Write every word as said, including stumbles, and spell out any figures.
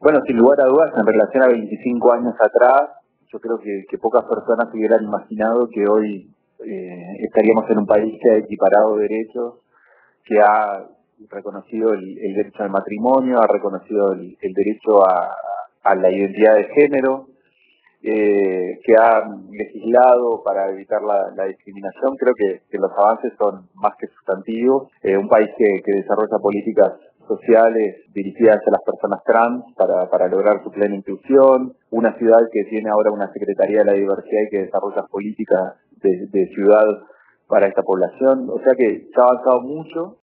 Bueno, sin lugar a dudas, en relación a veinticinco años atrás, yo creo que, que pocas personas hubieran imaginado que hoy eh, estaríamos en un país que ha equiparado derechos, que ha reconocido el, el derecho al matrimonio, ha reconocido el, el derecho a, a la identidad de género, eh, que ha legislado para evitar la, la discriminación. Creo que, que los avances son más que sustantivos. Eh, un país que, que desarrolla políticas sociales dirigidas a las personas trans para, para lograr su plena inclusión, una ciudad que tiene ahora una Secretaría de la Diversidad y que desarrolla políticas de, de ciudad para esta población. O sea que se ha avanzado mucho.